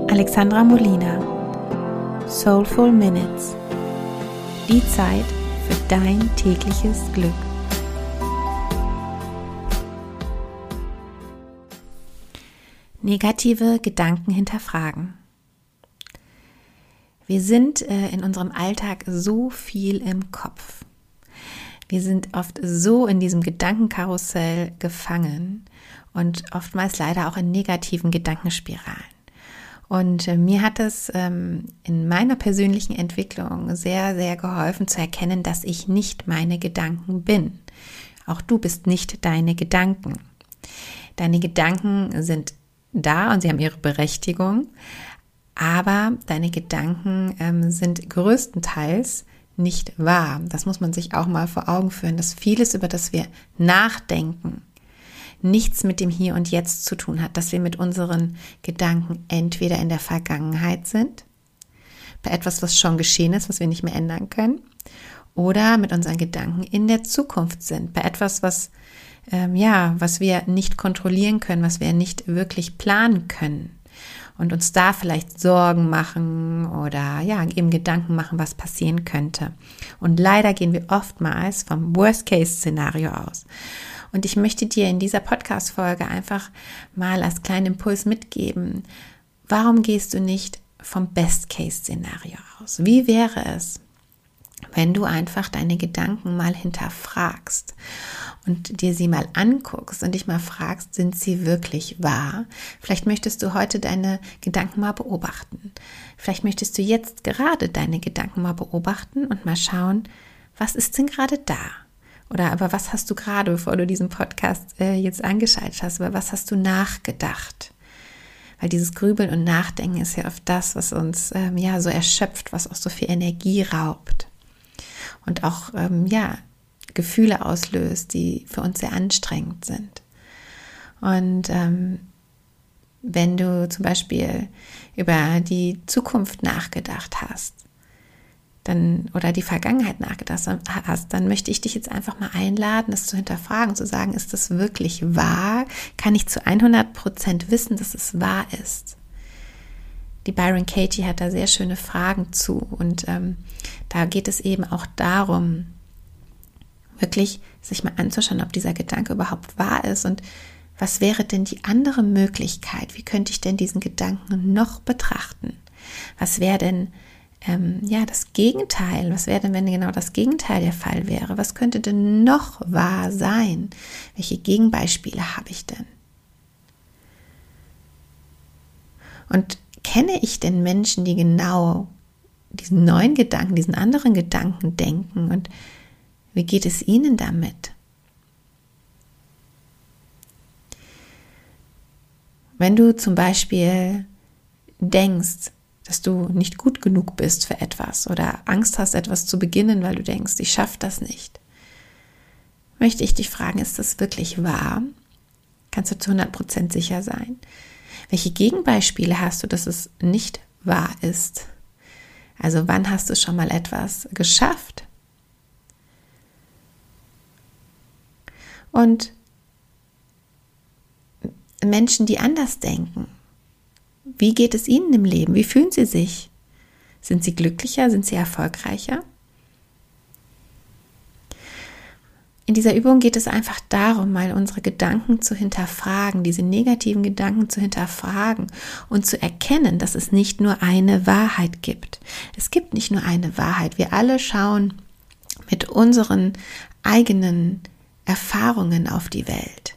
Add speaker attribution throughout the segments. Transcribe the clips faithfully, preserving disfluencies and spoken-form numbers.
Speaker 1: Alexandra Molina. Soulful Minutes. Die Zeit für dein tägliches Glück. Negative Gedanken hinterfragen. Wir sind äh, in unserem Alltag so viel im Kopf. Wir sind oft so in diesem Gedankenkarussell gefangen und oftmals leider auch in negativen Gedankenspiralen. Und äh, mir hat es ähm, in meiner persönlichen Entwicklung sehr, sehr geholfen zu erkennen, dass ich nicht meine Gedanken bin. Auch du bist nicht deine Gedanken. Deine Gedanken sind da und sie haben ihre Berechtigung, aber deine Gedanken ähm, sind größtenteils nicht wahr. Das muss man sich auch mal vor Augen führen, dass vieles, über das wir nachdenken, nichts mit dem Hier und Jetzt zu tun hat, dass wir mit unseren Gedanken entweder in der Vergangenheit sind, bei etwas, was schon geschehen ist, was wir nicht mehr ändern können, oder mit unseren Gedanken in der Zukunft sind, bei etwas, was ähm, ja, was wir nicht kontrollieren können, was wir nicht wirklich planen können und uns da vielleicht Sorgen machen oder ja, eben Gedanken machen, was passieren könnte. Und leider gehen wir oftmals vom Worst-Case-Szenario aus. Und ich möchte dir in dieser Podcast-Folge einfach mal als kleinen Impuls mitgeben, warum gehst du nicht vom Best-Case-Szenario aus? Wie wäre es, wenn du einfach deine Gedanken mal hinterfragst und dir sie mal anguckst und dich mal fragst, sind sie wirklich wahr? Vielleicht möchtest du heute deine Gedanken mal beobachten. Vielleicht möchtest du jetzt gerade deine Gedanken mal beobachten und mal schauen, was ist denn gerade da? Oder aber was hast du gerade, bevor du diesen Podcast äh, jetzt angeschaltet hast, über was hast du nachgedacht? Weil dieses Grübeln und Nachdenken ist ja oft das, was uns ähm, ja so erschöpft, was auch so viel Energie raubt und auch ähm, ja Gefühle auslöst, die für uns sehr anstrengend sind. Und ähm, wenn du zum Beispiel über die Zukunft nachgedacht hast, dann oder die Vergangenheit nachgedacht hast, dann möchte ich dich jetzt einfach mal einladen, das zu hinterfragen, zu sagen, ist das wirklich wahr? Kann ich zu hundert Prozent wissen, dass es wahr ist? Die Byron Katie hat da sehr schöne Fragen zu und ähm, da geht es eben auch darum, wirklich sich mal anzuschauen, ob dieser Gedanke überhaupt wahr ist und was wäre denn die andere Möglichkeit? Wie könnte ich denn diesen Gedanken noch betrachten? Was wäre denn ähm, ja das Gegenteil? Was wäre denn, wenn genau das Gegenteil der Fall wäre? Was könnte denn noch wahr sein? Welche Gegenbeispiele habe ich denn? Und kenne ich denn Menschen, die genau diesen neuen Gedanken, diesen anderen Gedanken denken und wie geht es ihnen damit? Wenn du zum Beispiel denkst, dass du nicht gut genug bist für etwas oder Angst hast, etwas zu beginnen, weil du denkst, ich schaffe das nicht, möchte ich dich fragen, ist das wirklich wahr? Kannst du zu hundert Prozent sicher sein? Welche Gegenbeispiele hast du, dass es nicht wahr ist? Also wann hast du schon mal etwas geschafft? Und Menschen, die anders denken, wie geht es ihnen im Leben? Wie fühlen sie sich? Sind sie glücklicher? Sind sie erfolgreicher? In dieser Übung geht es einfach darum, mal unsere Gedanken zu hinterfragen, diese negativen Gedanken zu hinterfragen und zu erkennen, dass es nicht nur eine Wahrheit gibt. Es gibt nicht nur eine Wahrheit. Wir alle schauen mit unseren eigenen Erfahrungen auf die Welt,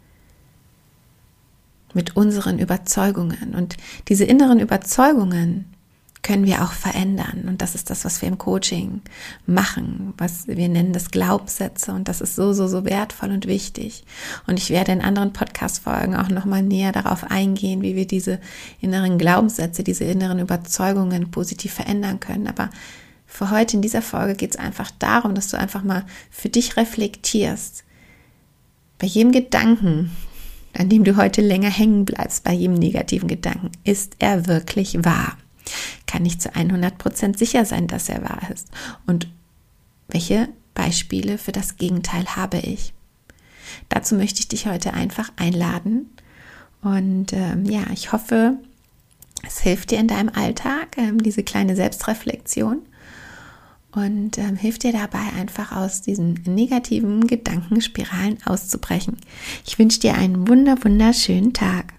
Speaker 1: mit unseren Überzeugungen. Und diese inneren Überzeugungen können wir auch verändern. Und das ist das, was wir im Coaching machen, was wir nennen das Glaubenssätze. Und das ist so, so, so wertvoll und wichtig. Und ich werde in anderen Podcast-Folgen auch nochmal näher darauf eingehen, wie wir diese inneren Glaubenssätze, diese inneren Überzeugungen positiv verändern können. Aber für heute in dieser Folge geht es einfach darum, dass du einfach mal für dich reflektierst. Bei jedem Gedanken, an dem du heute länger hängen bleibst, bei jedem negativen Gedanken, ist er wirklich wahr? Kann ich zu hundert Prozent sicher sein, dass er wahr ist? Und welche Beispiele für das Gegenteil habe ich? Dazu möchte ich dich heute einfach einladen. Und ähm, ja, ich hoffe, es Das hilft dir in deinem Alltag, ähm, diese kleine Selbstreflexion. Und ähm, hilft dir dabei, einfach aus diesen negativen Gedankenspiralen auszubrechen. Ich wünsche dir einen wunder, wunderschönen Tag.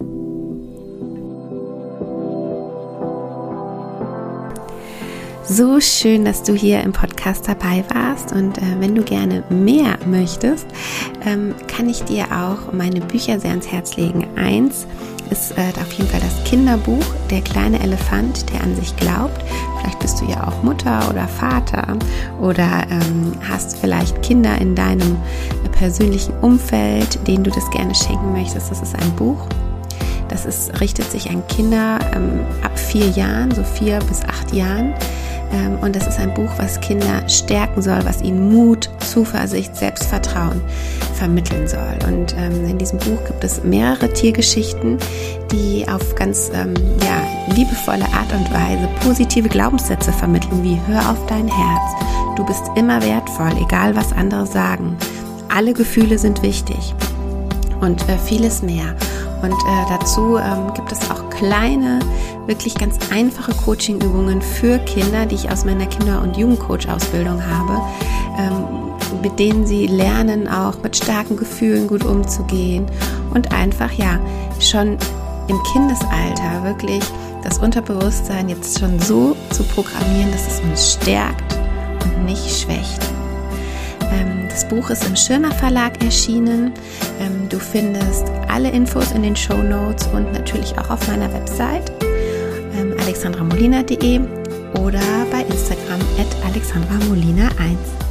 Speaker 1: So schön, dass du hier im Podcast dabei warst, und äh, wenn du gerne mehr möchtest, ähm, kann ich dir auch meine Bücher sehr ans Herz legen. Eins ist äh, auf jeden Fall das Kinderbuch Der kleine Elefant, der an sich glaubt. Vielleicht bist du ja auch Mutter oder Vater oder ähm, hast vielleicht Kinder in deinem persönlichen Umfeld, denen du das gerne schenken möchtest. Das ist ein Buch. Das ist, richtet sich an Kinder ähm, ab vier Jahren, so vier bis acht Jahren. Ähm, und das ist ein Buch, was Kinder stärken soll, was ihnen Mut, Zuversicht, Selbstvertrauen vermitteln soll. Und ähm, in diesem Buch gibt es mehrere Tiergeschichten, die auf ganz ähm, ja, liebevolle Art und Weise positive Glaubenssätze vermitteln, wie: hör auf dein Herz, du bist immer wertvoll, egal was andere sagen. Alle Gefühle sind wichtig und äh, vieles mehr. Und äh, dazu ähm, gibt es auch kleine, wirklich ganz einfache Coaching-Übungen für Kinder, die ich aus meiner Kinder- und Jugendcoach-Ausbildung habe, ähm, mit denen sie lernen, auch mit starken Gefühlen gut umzugehen und einfach ja schon im Kindesalter wirklich das Unterbewusstsein jetzt schon so zu programmieren, dass es uns stärkt und nicht schwächt. Das Buch ist im Schirmer Verlag erschienen. Du findest alle Infos in den Shownotes und natürlich auch auf meiner Website alexandra molina punkt de oder bei Instagram at alexandra molina eins.